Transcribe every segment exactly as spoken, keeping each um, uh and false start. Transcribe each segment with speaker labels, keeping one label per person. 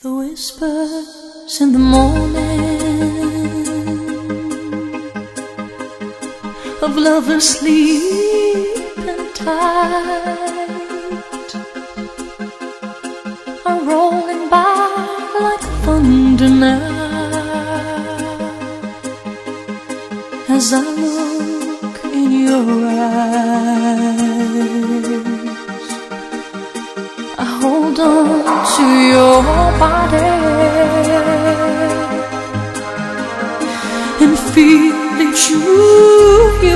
Speaker 1: The whispers in the morning of lovers sleeping tight are rolling by like thunder now as I look in your eyes. I hold on to your body and feel that you, you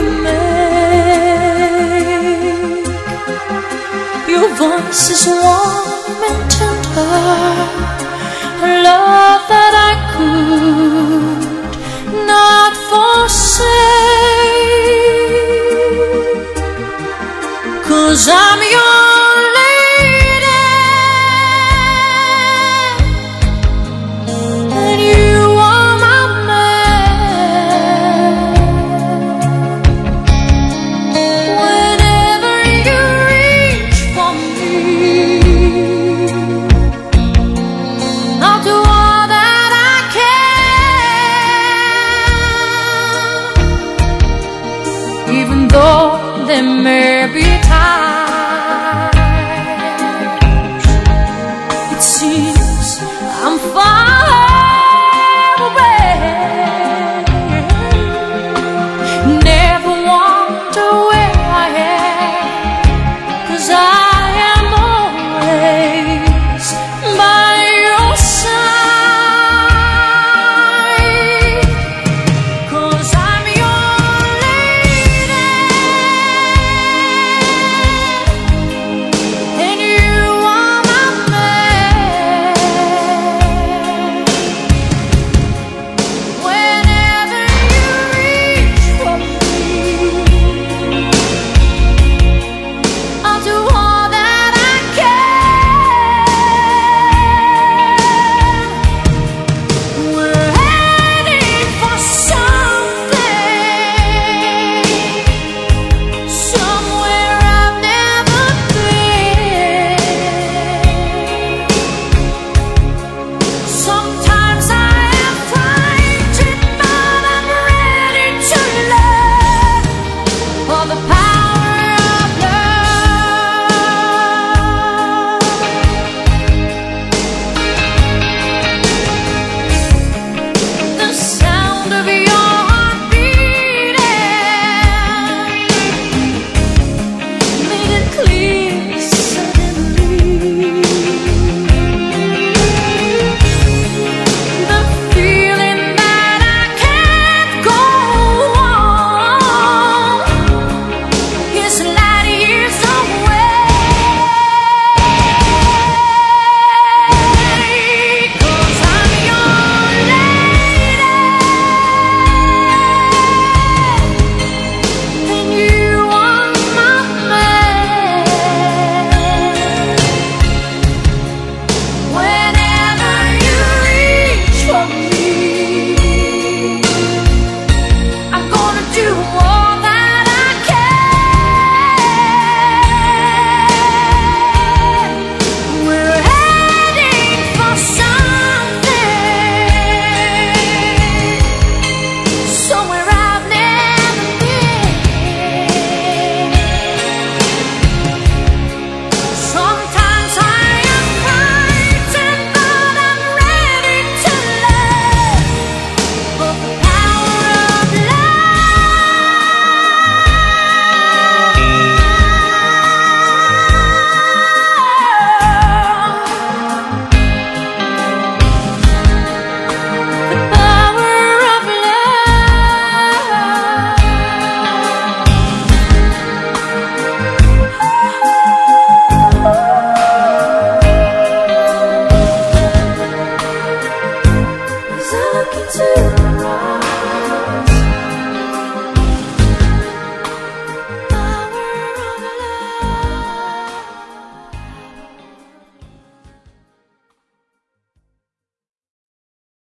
Speaker 1: make. Your voice is warm and tender, a love that I could not forsake, 'cause I'm your even though there may be times it seems I'm far